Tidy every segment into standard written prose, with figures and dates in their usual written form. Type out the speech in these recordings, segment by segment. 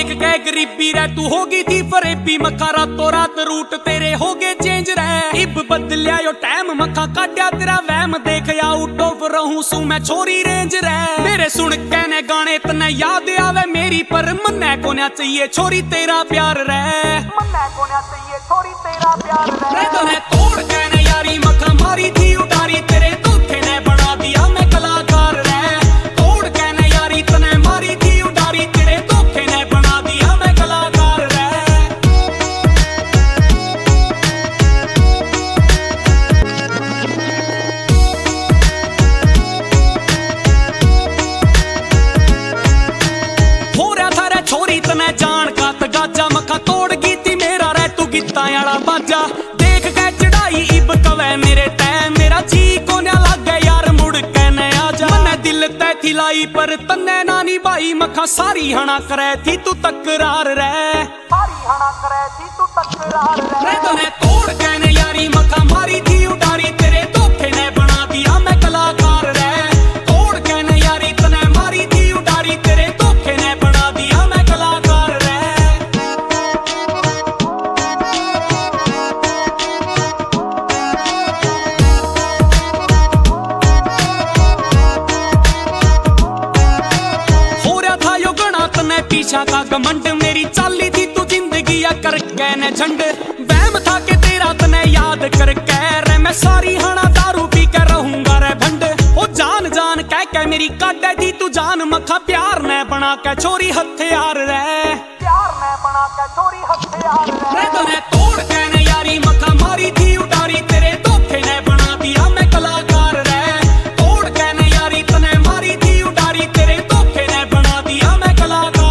देख के गरीबी रे तू होगी थी फरेबी मखा रातों रात रूट तेरे हो गए चेंज रे इब बदलिया यो टाइम मखा काटिया तेरा वहम देख आउट ऑफ रहूं सू मैं छोरी रेंज रे मेरे सुन कहने गाने तने याद आवे मेरी पर मन्ने को ना चाहिए छोरी तेरा प्यार रे मन्ने को ना चाहिए छोरी तेरा प्यार रे तने तोड़ कहने यारी मखा मारी थी उडारी तेरे धोखे ने बना दिया मैं कलाकार रे तोड़ कहने यारी तने मारी थी उडारी तेरे धोखे ने बना दिया मैं कलाकार रे हो रहा था रे छोरी तने जान का तगाजा मखा तोड़ गई थी मेरा रे तू गीता वाला बाजा देख के चढ़ाई इब कवे मेरे टैम मेरा जी को ना लगे यार मुड़ के न आजा मने दिल तै थी लाई पर तन्ने नानी बाई मखा सारी हना करे थी तू तकरार रे सारी हना करे थी तू तकरार रे तने तोड़ के न यारी मखा मारी थी उडारी तेरे धोखे ने बना दिया मैं कलाकार रे तोड़ के न यारी तने मारी थी उडारी तेरे धोखे ने बना दिया मैं कलाकार रे पीछा का घमंड मेरी चाली थी तू जिंदगी या कर के न झंड वहम था कि तेरा तने याद कर रे मैं सारी हना दारू पी के रहूंगा रे भंड ओ जान जान कह के मेरी काटे थी तू जान मखा प्यार ने बना के छोरी हथियार रे प्यार ने बना के छोरी हथियार रे तने तोड़ के न यारी मखा मारी थी उडारी तेरे धोखे ने बना दिया मैं कलाकार रे तोड़ के न यारी तने मारी थी उडारी तेरे धोखे ने बना दिया मैं कलाकार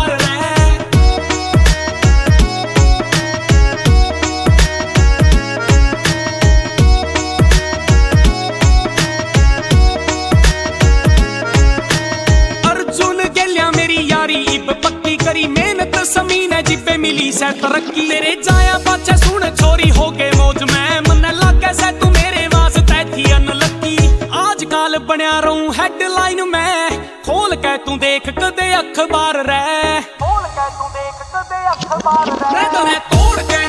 पक्की करी मेहनत समीन है जिब्बे मिली से तरक्की तेरे जाया पाछे सुन छोरी हो गए मौज में मन लागे से तू मेरे वास्ते थी अनलक्की आज काल बनया रहूं हेडलाइन में खोल के तू देख कदे अखबार रे खोल के तू देख कदे अखबार रे तने तोड़ के